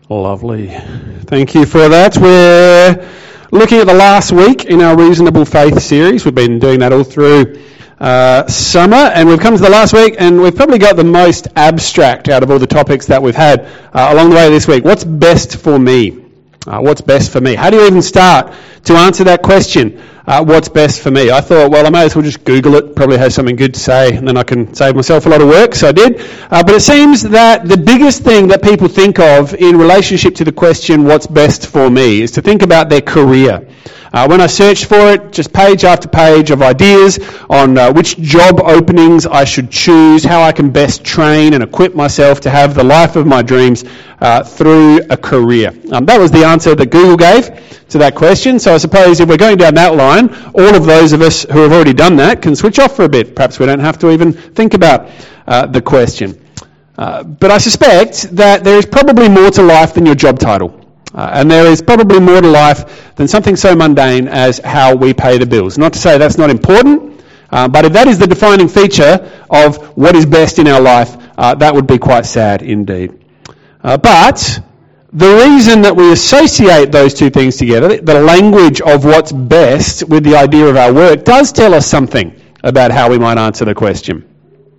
Lovely. Thank you for that. We're looking at the last week in our Reasonable Faith series. We've been doing that all through summer, and we've come to the last week, and we've probably got the most abstract out of all the topics that we've had along the way this week. What's best for me? What's best for me? How do you even start to answer that question? What's best for me? I thought, well, I may as well just Google it, probably has something good to say, and then I can save myself a lot of work, so I did. But it seems that the biggest thing that people think of in relationship to the question, what's best for me, is to think about their career. When I searched for it, just page after page of ideas on which job openings I should choose, how I can best train and equip myself to have the life of my dreams through a career. That was the answer that Google gave to that question. So I suppose if we're going down that line, all of those of us who have already done that can switch off for a bit. Perhaps we don't have to even think about the question. But I suspect that there is probably more to life than your job title. And there is probably more to life than something so mundane as how we pay the bills. Not to say that's not important, but if that is the defining feature of what is best in our life, that would be quite sad indeed. But the reason that we associate those two things together, the language of what's best with the idea of our work, does tell us something about how we might answer the question.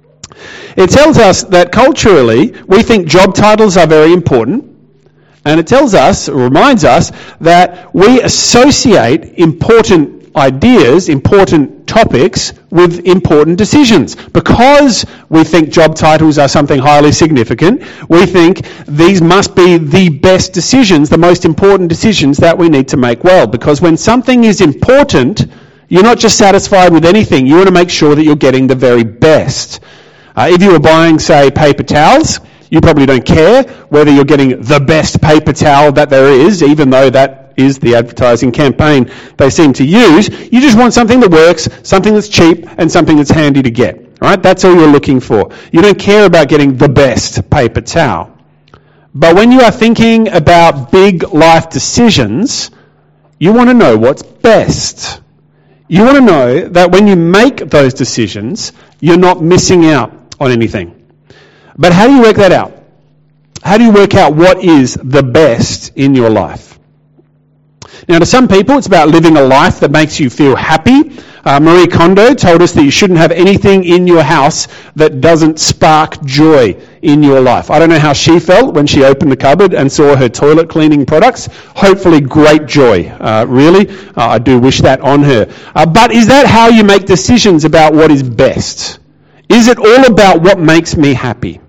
It tells us that culturally we think job titles are very important. And it tells us, reminds us, that we associate important ideas, important topics, with important decisions. Because we think job titles are something highly significant, we think these must be the best decisions, the most important decisions that we need to make well. Because when something is important, you're not just satisfied with anything. You want to make sure that you're getting the very best. If you were buying, say, paper towels, you probably don't care whether you're getting the best paper towel that there is, even though that is the advertising campaign they seem to use. You just want something that works, something that's cheap, and something that's handy to get. Right? That's all you're looking for. You don't care about getting the best paper towel. But when you are thinking about big life decisions, you want to know what's best. You want to know that when you make those decisions, you're not missing out on anything. But how do you work that out? How do you work out what is the best in your life? Now, to some people, it's about living a life that makes you feel happy. Marie Kondo told us that you shouldn't have anything in your house that doesn't spark joy in your life. I don't know how she felt when she opened the cupboard and saw her toilet cleaning products. Hopefully great joy, really. I do wish that on her. But is that how you make decisions about what is best? Is it all about what makes me happy?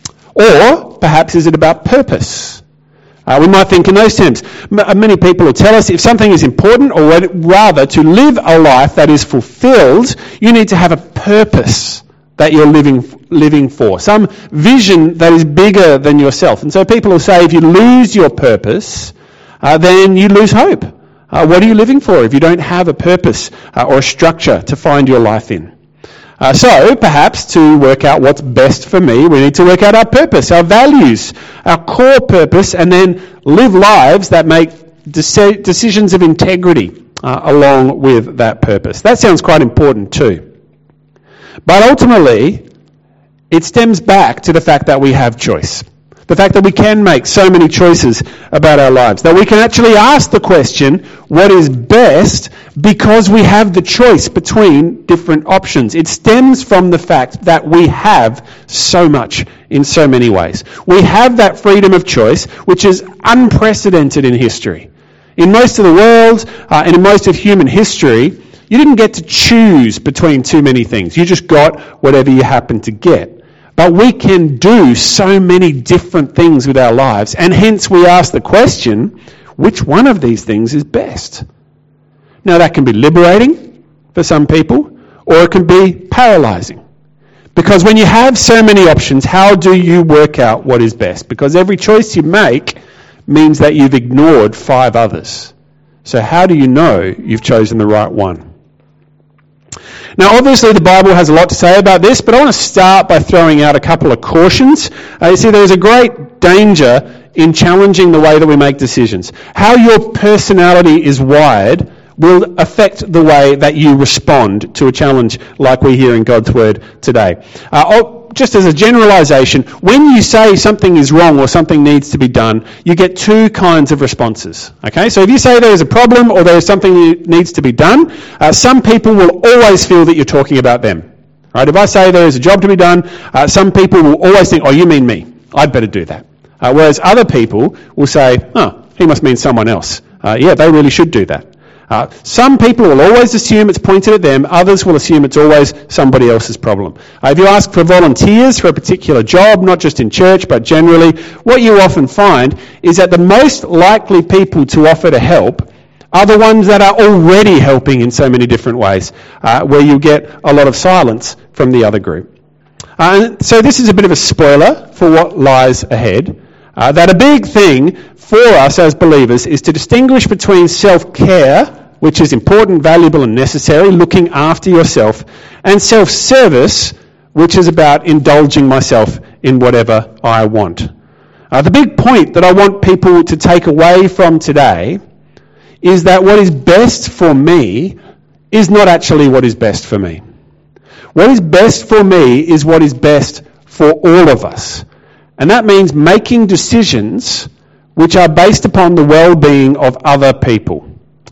Or perhaps is it about purpose? We might think in those terms. Many people will tell us if something is important, or rather to live a life that is fulfilled, you need to have a purpose that you're living for, some vision that is bigger than yourself. And so people will say if you lose your purpose, then you lose hope. What are you living for if you don't have a purpose or a structure to find your life in? So, perhaps to work out what's best for me, we need to work out our purpose, our values, our core purpose, and then live lives that make decisions of integrity along with that purpose. That sounds quite important too. But ultimately, it stems back to the fact that we have choice. The fact that we can make so many choices about our lives. That we can actually ask the question, what is best, because we have the choice between different options. It stems from the fact that we have so much in so many ways. We have that freedom of choice, which is unprecedented in history. In most of the world, and in most of human history, you didn't get to choose between too many things. You just got whatever you happened to get. But we can do so many different things with our lives, and hence we ask the question, which one of these things is best? Now that can be liberating for some people, or it can be paralyzing. Because when you have so many options, how do you work out what is best? Because every choice you make means that you've ignored 5 others. So how do you know you've chosen the right one? Now, obviously, the Bible has a lot to say about this, but I want to start by throwing out a couple of cautions. You see, there's a great danger in challenging the way that we make decisions. How your personality is wired will affect the way that you respond to a challenge like we hear in God's Word today. just as a generalization, when you say something is wrong or something needs to be done, you get two kinds of responses. Okay, so if you say there is a problem or there is something that needs to be done, some people will always feel that you're talking about them. Right? If I say there is a job to be done, some people will always think, oh, you mean me. I'd better do that. Whereas other people will say, oh, he must mean someone else. Yeah, they really should do that. Some people will always assume it's pointed at them. Others will assume it's always somebody else's problem. If you ask for volunteers for a particular job, not just in church but generally, what you often find is that the most likely people to offer to help are the ones that are already helping in so many different ways, where you get a lot of silence from the other group. So this is a bit of a spoiler for what lies ahead. That a big thing for us as believers is to distinguish between self-care, which is important, valuable and necessary, looking after yourself, and self-service, which is about indulging myself in whatever I want. The big point that I want people to take away from today is that what is best for me is not actually what is best for me. What is best for me is what is best for all of us. And that means making decisions which are based upon the well-being of other people.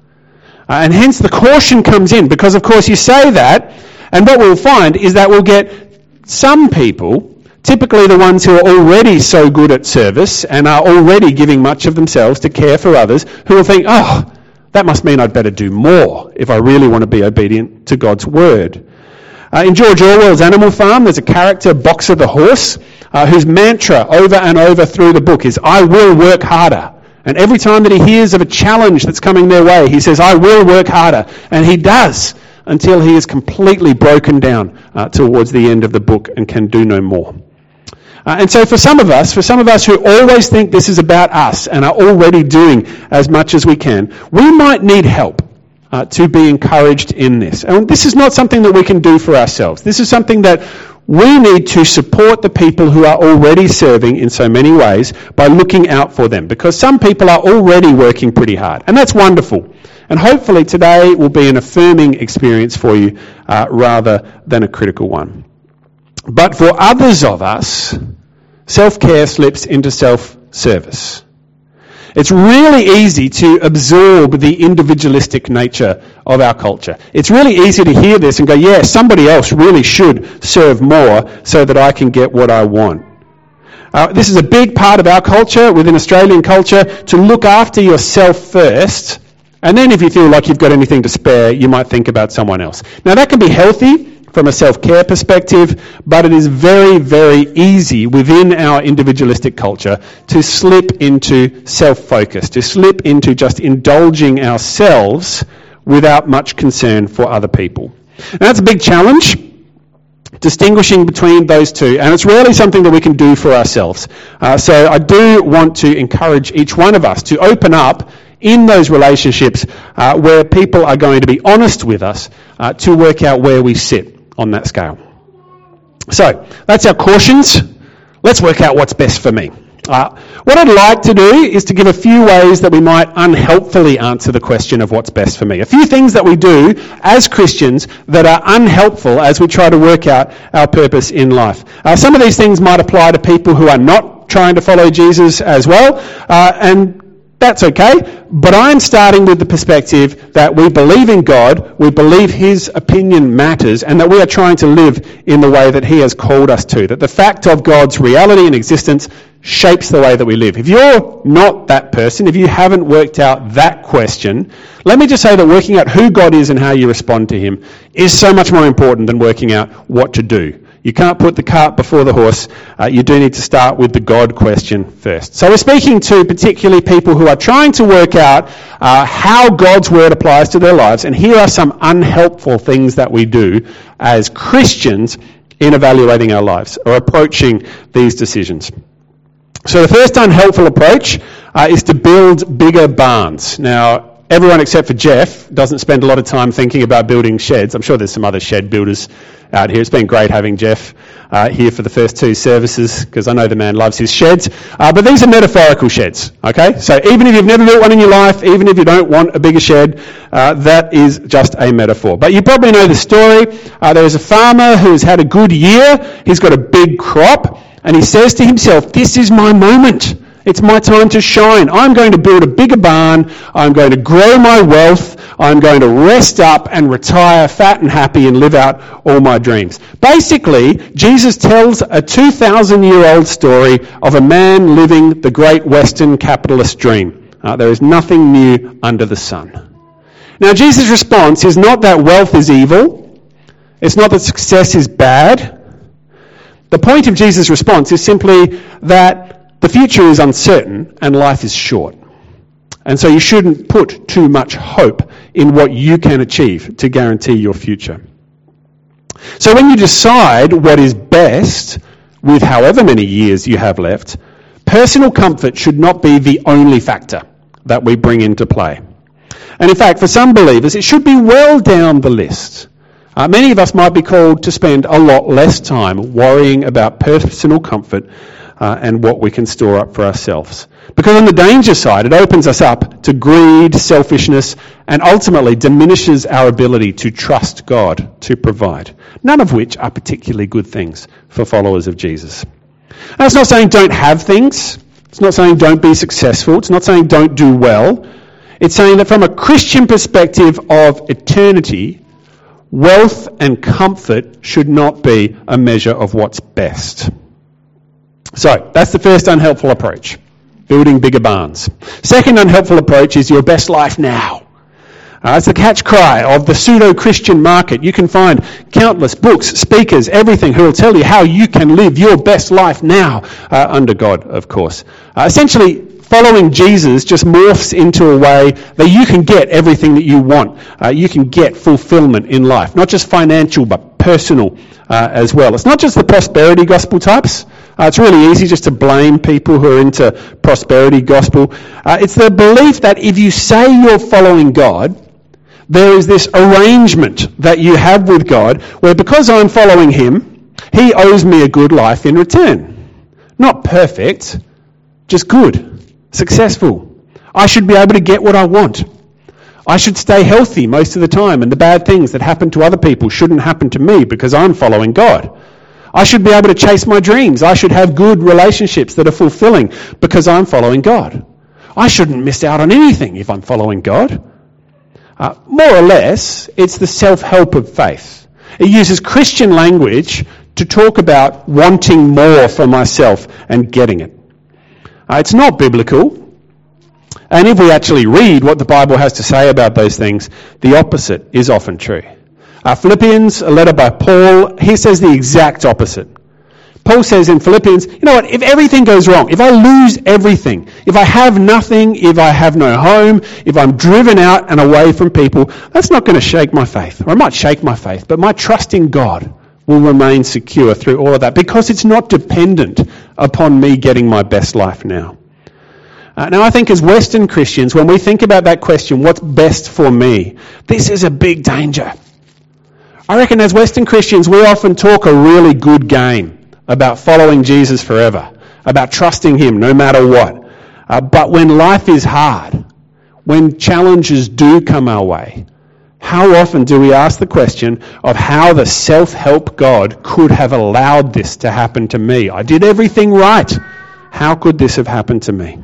And hence the caution comes in, because of course you say that, and what we'll find is that we'll get some people, typically the ones who are already so good at service and are already giving much of themselves to care for others, who will think, oh, that must mean I'd better do more if I really want to be obedient to God's word. In George Orwell's Animal Farm, there's a character, Boxer the horse, whose mantra over and over through the book is, I will work harder. And every time that he hears of a challenge that's coming their way, he says, I will work harder. And he does, until he is completely broken down towards the end of the book and can do no more. And so for some of us who always think this is about us and are already doing as much as we can, we might need help to be encouraged in this. And this is not something that we can do for ourselves. This is something that we need to support the people who are already serving in so many ways by looking out for them, because some people are already working pretty hard, and that's wonderful. And hopefully today will be an affirming experience for you rather than a critical one. But for others of us, self-care slips into self-service. It's really easy to absorb the individualistic nature of our culture. It's really easy to hear this and go, yeah, somebody else really should serve more so that I can get what I want. This is a big part of our culture, within Australian culture, to look after yourself first, and then if you feel like you've got anything to spare, you might think about someone else. Now that can be healthy from a self-care perspective, but it is very, very easy within our individualistic culture to slip into self-focus, to slip into just indulging ourselves without much concern for other people. And that's a big challenge, distinguishing between those two, and it's really something that we can do for ourselves. So I do want to encourage each one of us to open up in those relationships where people are going to be honest with us to work out where we sit on that scale. So, that's our cautions. Let's work out what's best for me. What I'd like to do is to give a few ways that we might unhelpfully answer the question of what's best for me. A few things that we do as Christians that are unhelpful as we try to work out our purpose in life. Some of these things might apply to people who are not trying to follow Jesus as well, and that's okay, but I'm starting with the perspective that we believe in God, we believe his opinion matters, and that we are trying to live in the way that he has called us to. That the fact of God's reality and existence shapes the way that we live. If you're not that person, if you haven't worked out that question, let me just say that working out who God is and how you respond to him is so much more important than working out what to do. You can't put the cart before the horse. You do need to start with the God question first. So we're speaking to particularly people who are trying to work out how God's word applies to their lives. And here are some unhelpful things that we do as Christians in evaluating our lives or approaching these decisions. So the first unhelpful approach is to build bigger barns. Now, everyone except for Jeff doesn't spend a lot of time thinking about building sheds. I'm sure there's some other shed builders out here. It's been great having Jeff here for the first 2 services, because I know the man loves his sheds. But these are metaphorical sheds, okay? So even if you've never built one in your life, even if you don't want a bigger shed, that is just a metaphor. But you probably know the story. There is a farmer who's had a good year. He's got a big crop, and he says to himself, this is my moment. It's my time to shine. I'm going to build a bigger barn. I'm going to grow my wealth. I'm going to rest up and retire fat and happy and live out all my dreams. Basically, Jesus tells a 2,000-year-old story of a man living the great Western capitalist dream. There is nothing new under the sun. Now, Jesus' response is not that wealth is evil. It's not that success is bad. The point of Jesus' response is simply that the future is uncertain and life is short. And so you shouldn't put too much hope in what you can achieve to guarantee your future. So when you decide what is best with however many years you have left, personal comfort should not be the only factor that we bring into play. And in fact, for some believers, it should be well down the list. Many of us might be called to spend a lot less time worrying about personal comfort and what we can store up for ourselves. Because on the danger side, it opens us up to greed, selfishness, and ultimately diminishes our ability to trust God to provide. None of which are particularly good things for followers of Jesus. Now, it's not saying don't have things. It's not saying don't be successful. It's not saying don't do well. It's saying that from a Christian perspective of eternity, wealth and comfort should not be a measure of what's best. So, that's the first unhelpful approach, building bigger barns. Second unhelpful approach is your best life now. It's the catch cry of the pseudo-Christian market. You can find countless books, speakers, everything who will tell you how you can live your best life now, under God, of course. Essentially, following Jesus just morphs into a way that you can get everything that you want. You can get fulfillment in life, not just financial, but personal as well. It's not just the prosperity gospel types. It's really easy just to blame people who are into prosperity gospel. It's the belief that if you say you're following God, there is this arrangement that you have with God where because I'm following him, he owes me a good life in return. Not perfect, just good, successful. I should be able to get what I want. I should stay healthy most of the time, and the bad things that happen to other people shouldn't happen to me because I'm following God. I should be able to chase my dreams. I should have good relationships that are fulfilling because I'm following God. I shouldn't miss out on anything if I'm following God. More or less, it's the self-help of faith. It uses Christian language to talk about wanting more for myself and getting it. It's not biblical. And if we actually read what the Bible has to say about those things, the opposite is often true. Philippians, a letter by Paul, he says the exact opposite. Paul says in Philippians, you know what, if everything goes wrong, if I lose everything, if I have nothing, if I have no home, if I'm driven out and away from people, that's not going to shake my faith. Or it might shake my faith, but my trust in God will remain secure through all of that because it's not dependent upon me getting my best life now. Now, I think as Western Christians, when we think about that question, what's best for me, this is a big danger. I reckon as Western Christians, we often talk a really good game about following Jesus forever, about trusting him no matter what. But when life is hard, when challenges do come our way, how often do we ask the question of how the self-help God could have allowed this to happen to me? I did everything right. How could this have happened to me?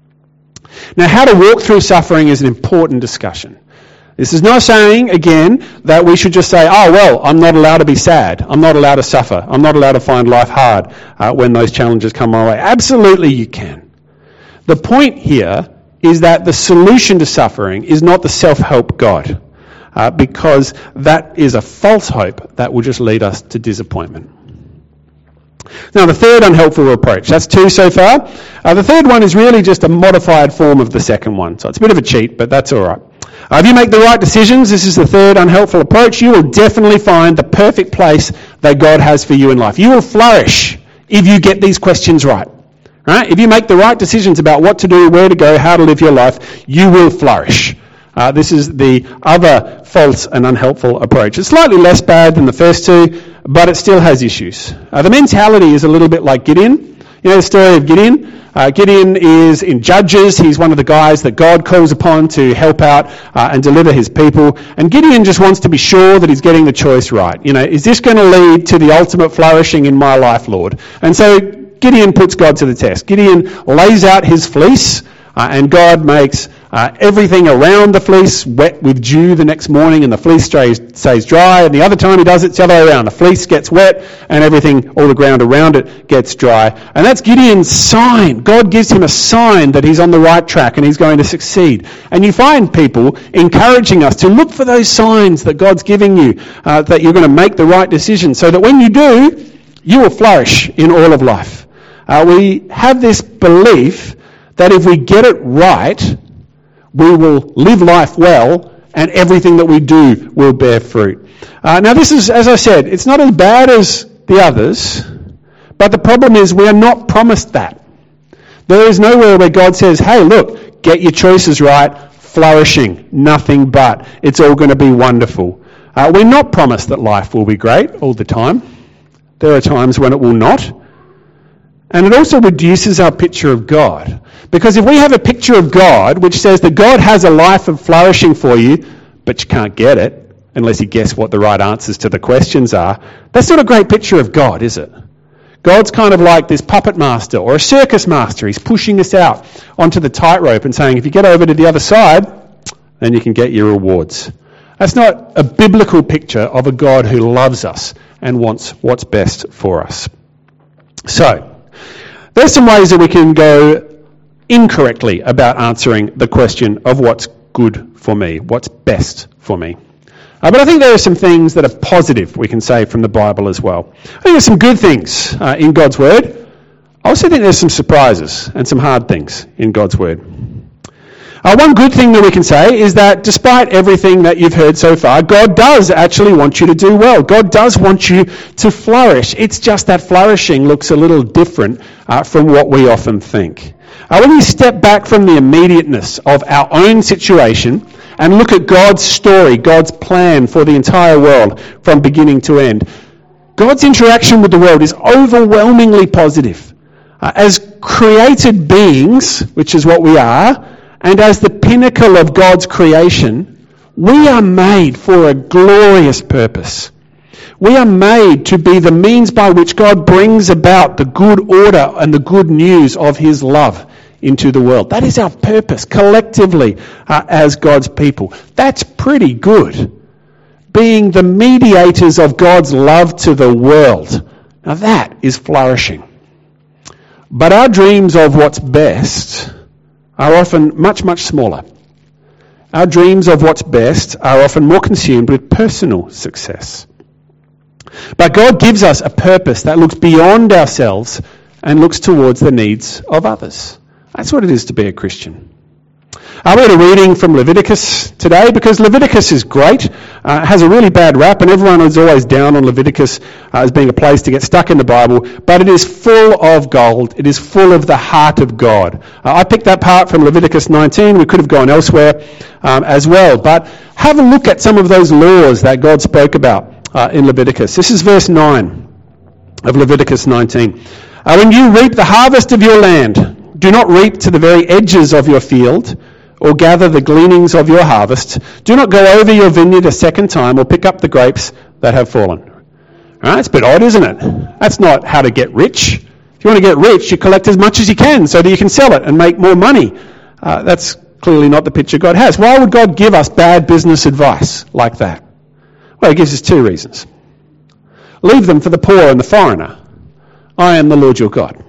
Now, how to walk through suffering is an important discussion. This is not saying, again, that we should just say, oh, well, I'm not allowed to be sad. I'm not allowed to suffer. I'm not allowed to find life hard when those challenges come my way. Absolutely you can. The point here is that the solution to suffering is not the self-help God, because that is a false hope that will just lead us to disappointment. Now, the third unhelpful approach, that's 2 so far. The third one is really just a modified form of the second one. So it's a bit of a cheat, but that's all right. If you make the right decisions, this is the third unhelpful approach, you will definitely find the perfect place that God has for you in life. You will flourish if you get these questions right. Right? If you make the right decisions about what to do, where to go, how to live your life, you will flourish. This is the other false and unhelpful approach. It's slightly less bad than the first two, but it still has issues. The mentality is a little bit like Gideon. You know the story of Gideon? Gideon is in Judges. He's one of the guys that God calls upon to help out and deliver his people. And Gideon just wants to be sure that he's getting the choice right. You know, is this going to lead to the ultimate flourishing in my life, Lord? And so Gideon puts God to the test. Gideon lays out his fleece, and God makes everything around the fleece wet with dew the next morning, and the fleece stays dry. And the other time he does it, it's the other way around. The fleece gets wet, and everything, all the ground around it, gets dry. And that's Gideon's sign. God gives him a sign that he's on the right track and he's going to succeed. And you find people encouraging us to look for those signs that God's giving you, that you're going to make the right decision, so that when you do, you will flourish in all of life. We have this belief that if we get it right, we will live life well, and everything that we do will bear fruit. Now this is, as I said, it's not as bad as the others, but the problem is we are not promised that. There is nowhere where God says, hey, look, get your choices right, flourishing, nothing but. It's all going to be wonderful. We're not promised that life will be great all the time. There are times when it will not. And it also reduces our picture of God. Because if we have a picture of God which says that God has a life of flourishing for you, but you can't get it unless you guess what the right answers to the questions are, that's not a great picture of God, is it? God's kind of like this puppet master or a circus master. He's pushing us out onto the tightrope and saying, if you get over to the other side, then you can get your rewards. That's not a biblical picture of a God who loves us and wants what's best for us. So, there's some ways that we can go incorrectly about answering the question of what's good for me, what's best for me. But I think there are some things that are positive we can say from the Bible as well. I think there's some good things in God's Word. I also think there's some surprises and some hard things in God's Word. One good thing that we can say is that despite everything that you've heard so far, God does actually want you to do well. God does want you to flourish. It's just that flourishing looks a little different from what we often think. When you step back from the immediateness of our own situation and look at God's story, God's plan for the entire world from beginning to end, God's interaction with the world is overwhelmingly positive. As created beings, which is what we are, and as the pinnacle of God's creation, we are made for a glorious purpose. We are made to be the means by which God brings about the good order and the good news of his love into the world. That is our purpose collectively as God's people. That's pretty good. Being the mediators of God's love to the world. Now that is flourishing. But our dreams of what's best are often much, much smaller. Our dreams of what's best are often more consumed with personal success. But God gives us a purpose that looks beyond ourselves and looks towards the needs of others. That's what it is to be a Christian. We had a reading from Leviticus today because Leviticus is great. It has a really bad rap, and everyone is always down on Leviticus as being a place to get stuck in the Bible. But it is full of gold. It is full of the heart of God. I picked that part from Leviticus 19. We could have gone elsewhere as well. But have a look at some of those laws that God spoke about in Leviticus. This is verse 9 of Leviticus 19. When you reap the harvest of your land, do not reap to the very edges of your field, or gather the gleanings of your harvest. Do not go over your vineyard a second time, or pick up the grapes that have fallen. All right, it's a bit odd, isn't it? That's not how to get rich. If you want to get rich, you collect as much as you can so that you can sell it and make more money. That's clearly not the picture God has. Why would God give us bad business advice like that? Well, he gives us two reasons. Leave them for the poor and the foreigner. I am the Lord your God.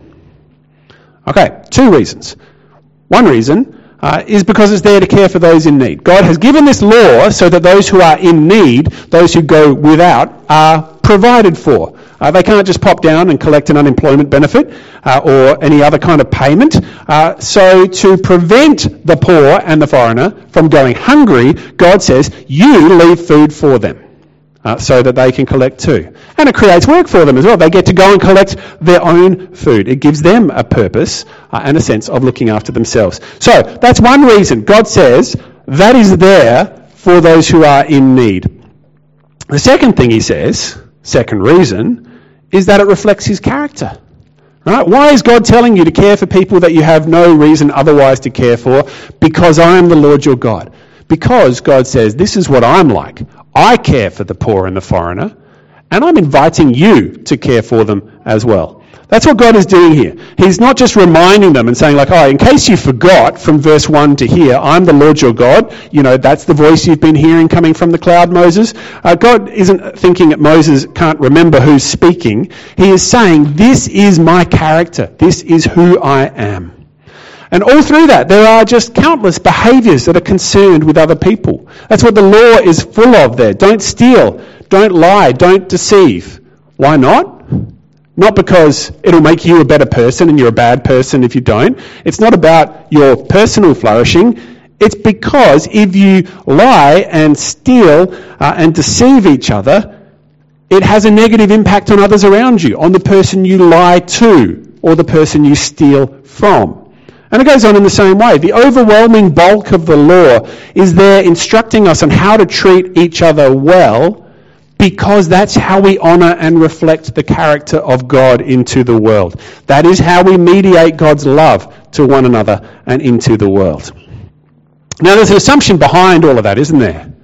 Okay, two reasons. One reason is because it's there to care for those in need. God has given this law so that those who are in need, those who go without, are provided for. They can't just pop down and collect an unemployment benefit or any other kind of payment. So to prevent the poor and the foreigner from going hungry, God says, you leave food for them. So that they can collect too. And it creates work for them as well. They get to go and collect their own food. It gives them a purpose and a sense of looking after themselves. So that's one reason. God says that is there for those who are in need. The second thing he says, second reason, is that it reflects his character. Right? Why is God telling you to care for people that you have no reason otherwise to care for? Because I am the Lord your God. Because God says, this is what I'm like. I care for the poor and the foreigner, and I'm inviting you to care for them as well. That's what God is doing here. He's not just reminding them and saying like, oh, in case you forgot from verse 1 to here, I'm the Lord your God. You know, that's the voice you've been hearing coming from the cloud, Moses. God isn't thinking that Moses can't remember who's speaking. He is saying, this is my character. This is who I am. And all through that, there are just countless behaviours that are concerned with other people. That's what the law is full of there. Don't steal, don't lie, don't deceive. Why not? Not because it'll make you a better person and you're a bad person if you don't. It's not about your personal flourishing. It's because if you lie and steal and deceive each other, it has a negative impact on others around you, on the person you lie to or the person you steal from. And it goes on in the same way. The overwhelming bulk of the law is there instructing us on how to treat each other well, because that's how we honour and reflect the character of God into the world. That is how we mediate God's love to one another and into the world. Now there's an assumption behind all of that, isn't there?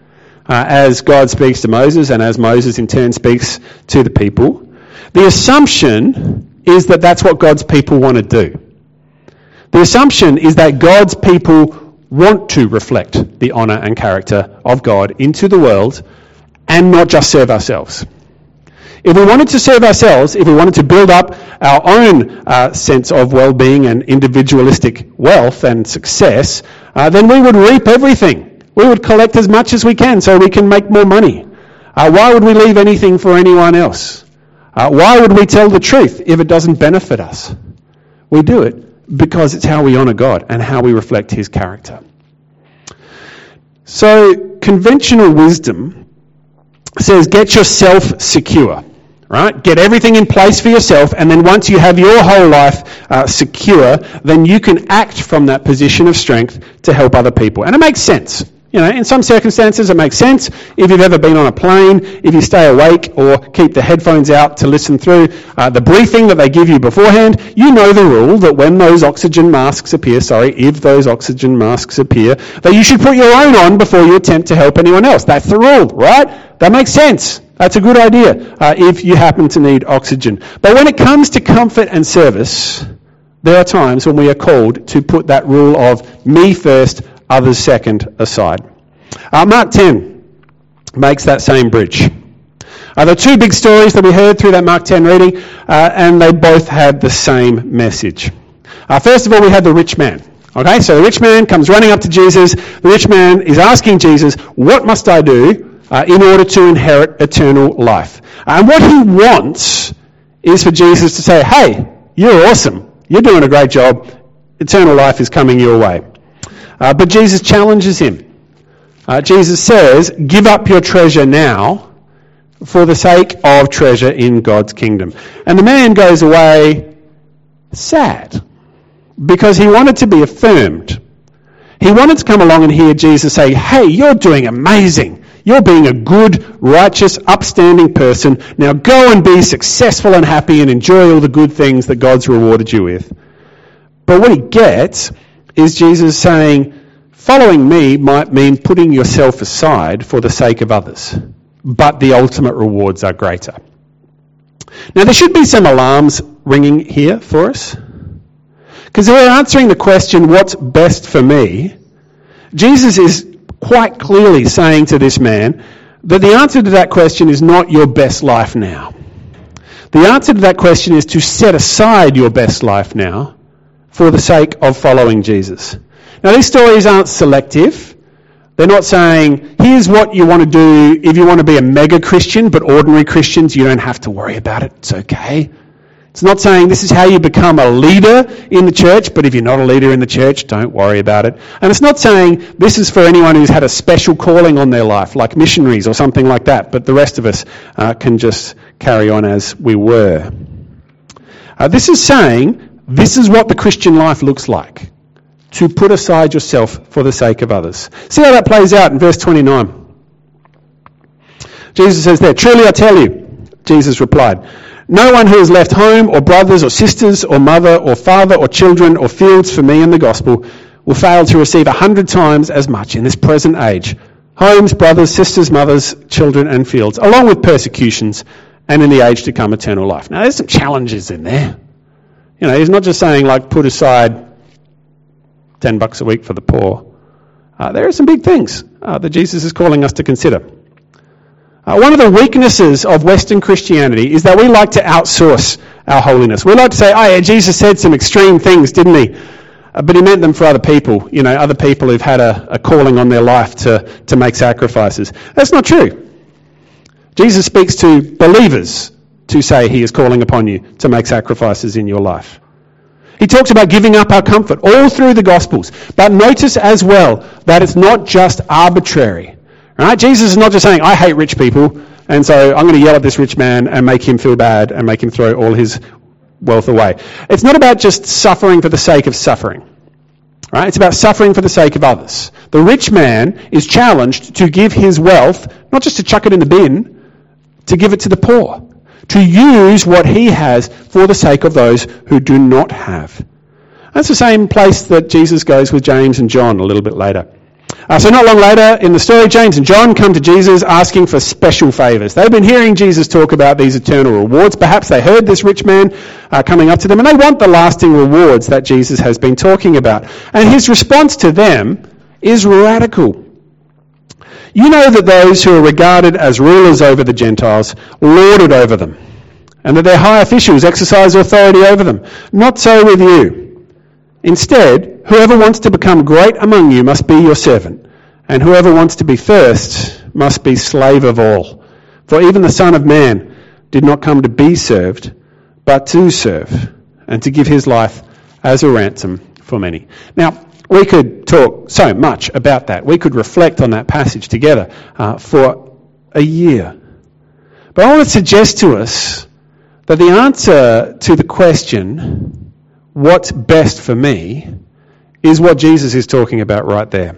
As God speaks to Moses and as Moses in turn speaks to the people. The assumption is that that's what God's people want to do. The assumption is that God's people want to reflect the honour and character of God into the world and not just serve ourselves. If we wanted to serve ourselves, if we wanted to build up our own sense of well-being and individualistic wealth and success, then we would reap everything. We would collect as much as we can so we can make more money. Why would we leave anything for anyone else? Why would we tell the truth if it doesn't benefit us? We do it because it's how we honour God and how we reflect his character. So conventional wisdom says get yourself secure, right? Get everything in place for yourself, and then once you have your whole life secure, then you can act from that position of strength to help other people. And it makes sense. You know, in some circumstances it makes sense. If you've ever been on a plane, if you stay awake or keep the headphones out to listen through the briefing that they give you beforehand, you know the rule that when those oxygen masks appear, if those oxygen masks appear, that you should put your own on before you attempt to help anyone else. That's the rule, right? That makes sense. That's a good idea if you happen to need oxygen. But when it comes to comfort and service, there are times when we are called to put that rule of me first, others second aside. Mark 10 makes that same bridge. There are two big stories that we heard through that Mark 10 reading, and they both had the same message. First of all, we had the rich man. Okay, so the rich man comes running up to Jesus. The rich man is asking Jesus, what must I do in order to inherit eternal life? And what he wants is for Jesus to say, hey, you're awesome. You're doing a great job. Eternal life is coming your way. But Jesus challenges him. Jesus says, give up your treasure now for the sake of treasure in God's kingdom. And the man goes away sad because he wanted to be affirmed. He wanted to come along and hear Jesus say, hey, you're doing amazing. You're being a good, righteous, upstanding person. Now go and be successful and happy and enjoy all the good things that God's rewarded you with. But what he gets is Jesus saying, following me might mean putting yourself aside for the sake of others, but the ultimate rewards are greater. Now there should be some alarms ringing here for us, because if we're answering the question, what's best for me, Jesus is quite clearly saying to this man that the answer to that question is not your best life now. The answer to that question is to set aside your best life now for the sake of following Jesus. Now, these stories aren't selective. They're not saying, here's what you want to do if you want to be a mega Christian, but ordinary Christians, you don't have to worry about it. It's okay. It's not saying this is how you become a leader in the church, but if you're not a leader in the church, don't worry about it. And it's not saying this is for anyone who's had a special calling on their life, like missionaries or something like that, but the rest of us can just carry on as we were. This is saying this is what the Christian life looks like. to put aside yourself for the sake of others. See how that plays out in verse 29. Jesus says there, "Truly I tell you," Jesus replied, "no one who has left home or brothers or sisters or mother or father or children or fields for me and the gospel will fail to receive 100 times as much in this present age. Homes, brothers, sisters, mothers, children and fields, along with persecutions, and in the age to come eternal life." Now there's some challenges in there. He's not just saying like put aside $10 a week for the poor. There are some big things that Jesus is calling us to consider. One of the weaknesses of Western Christianity is that we like to outsource our holiness. We like to say, "Oh yeah, Jesus said some extreme things, didn't he? But he meant them for other people, other people who've had a calling on their life to make sacrifices." That's not true. Jesus speaks to believers to say he is calling upon you to make sacrifices in your life. He talks about giving up our comfort all through the Gospels. But notice as well that it's not just arbitrary. Right? Jesus is not just saying, "I hate rich people, and so I'm going to yell at this rich man and make him feel bad and make him throw all his wealth away." It's not about just suffering for the sake of suffering. Right? It's about suffering for the sake of others. The rich man is challenged to give his wealth, not just to chuck it in the bin, to give it to the poor, to use what he has for the sake of those who do not have. That's the same place that Jesus goes with James and John a little bit later. So not long later in the story, James and John come to Jesus asking for special favours. They've been hearing Jesus talk about these eternal rewards. Perhaps they heard this rich man coming up to them, and they want the lasting rewards that Jesus has been talking about. And his response to them is radical. "You know that those who are regarded as rulers over the Gentiles lord it over them, and that their high officials exercise authority over them. Not so with you. Instead, whoever wants to become great among you must be your servant, and whoever wants to be first must be slave of all. For even the Son of Man did not come to be served, but to serve, and to give his life as a ransom for many." Now, we could talk so much about that. We could reflect on that passage together for a year. But I want to suggest to us that the answer to the question, "What's best for me?" is what Jesus is talking about right there.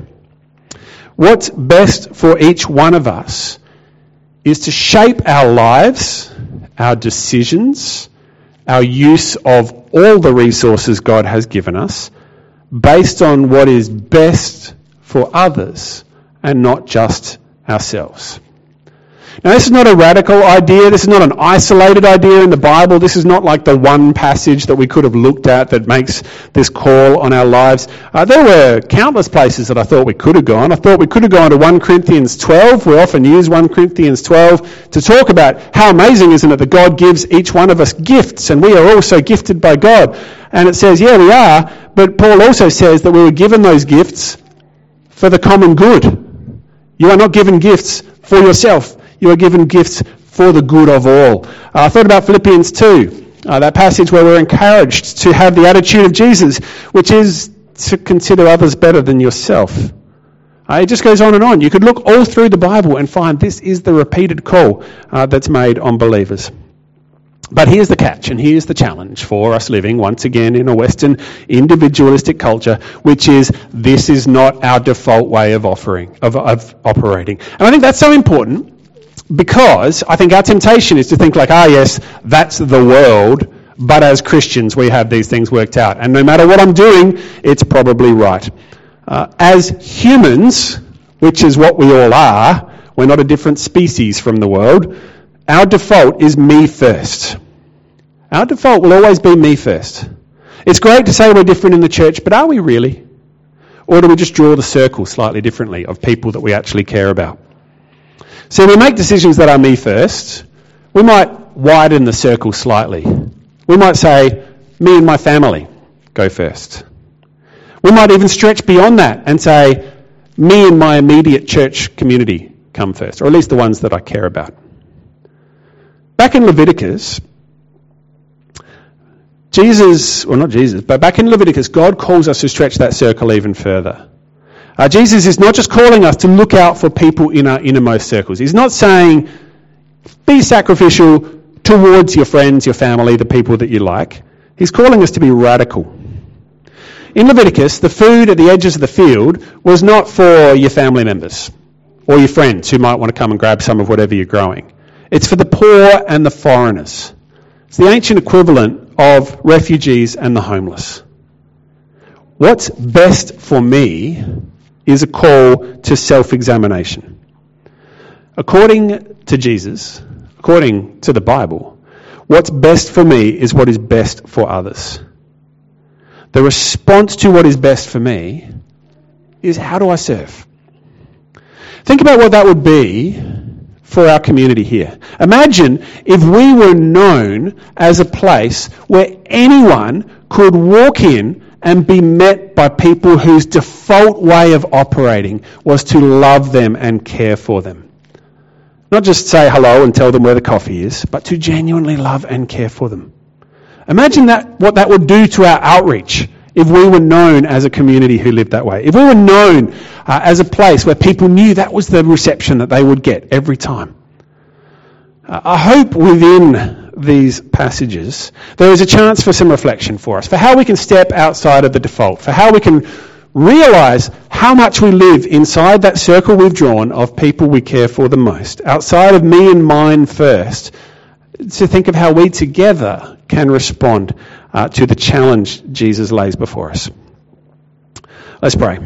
What's best for each one of us is to shape our lives, our decisions, our use of all the resources God has given us based on what is best for others and not just ourselves. Now, this is not a radical idea. This is not an isolated idea in the Bible. This is not like the one passage that we could have looked at that makes this call on our lives. There were countless places that I thought we could have gone. I thought we could have gone to 1 Corinthians 12. We often use 1 Corinthians 12 to talk about how amazing, isn't it, that God gives each one of us gifts, and we are also gifted by God. And it says, yeah, we are, but Paul also says that we were given those gifts for the common good. You are not given gifts for yourself. You are given gifts for the good of all. I thought about Philippians 2, that passage where we're encouraged to have the attitude of Jesus, which is to consider others better than yourself. It just goes on and on. You could look all through the Bible and find this is the repeated call that's made on believers. But here's the catch, and here's the challenge for us living once again in a Western individualistic culture, which is this is not our default way of operating. And I think that's so important, because I think our temptation is to think like, yes, that's the world, but as Christians we have these things worked out. And no matter what I'm doing, it's probably right. As humans, which is what we all are, we're not a different species from the world, our default is me first. Our default will always be me first. It's great to say we're different in the church, but are we really? Or do we just draw the circle slightly differently of people that we actually care about? So we make decisions that are me first. We might widen the circle slightly. We might say, me and my family go first. We might even stretch beyond that and say, me and my immediate church community come first, or at least the ones that I care about. Back in Leviticus, back in Leviticus, God calls us to stretch that circle even further. Jesus is not just calling us to look out for people in our innermost circles. He's not saying, be sacrificial towards your friends, your family, the people that you like. He's calling us to be radical. in Leviticus, the food at the edges of the field was not for your family members or your friends who might want to come and grab some of whatever you're growing. It's for the poor and the foreigners. It's the ancient equivalent of refugees and the homeless. What's best for me is a call to self-examination. According to Jesus, according to the Bible, what's best for me is what is best for others. The response to what is best for me is, how do I serve? Think about what that would be for our community here. Imagine if we were known as a place where anyone could walk in and be met by people whose default way of operating was to love them and care for them. Not just say hello and tell them where the coffee is, but to genuinely love and care for them. Imagine what that would do to our outreach if we were known as a community who lived that way. If we were known as a place where people knew that was the reception that they would get every time. I hope within these passages there is a chance for some reflection for us, for how we can step outside of the default, for how we can realise how much we live inside that circle we've drawn of people we care for the most, outside of me and mine first, to think of how we together can respond to the challenge Jesus lays before us. Let's pray.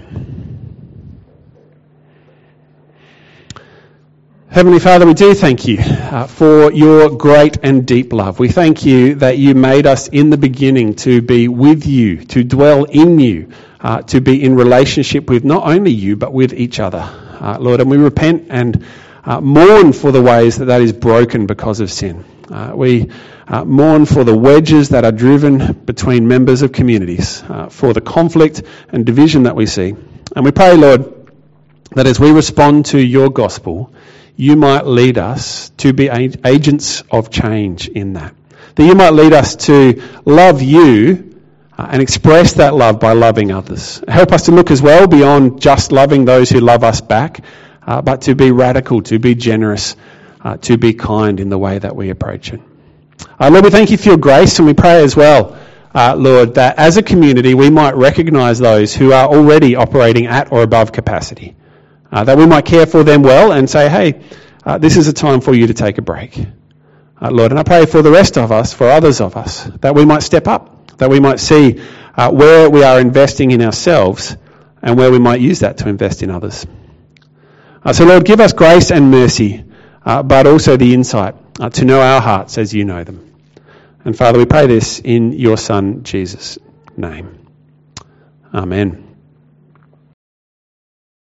Heavenly Father, we do thank you for your great and deep love. We thank you that you made us in the beginning to be with you, to dwell in you, to be in relationship with not only you but with each other, Lord. And we repent and mourn for the ways that is broken because of sin. We mourn for the wedges that are driven between members of communities, for the conflict and division that we see. And we pray, Lord, that as we respond to your gospel, you might lead us to be agents of change in that. That you might lead us to love you and express that love by loving others. Help us to look as well beyond just loving those who love us back, but to be radical, to be generous, to be kind in the way that we approach it. Lord, we thank you for your grace, and we pray as well, Lord, that as a community we might recognise those who are already operating at or above capacity. That we might care for them well and say, hey, this is a time for you to take a break. Lord, and I pray for the rest of us, for others of us, that we might step up, that we might see where we are investing in ourselves and where we might use that to invest in others. So Lord, give us grace and mercy, but also the insight to know our hearts as you know them. And Father, we pray this in your Son, Jesus' name. Amen.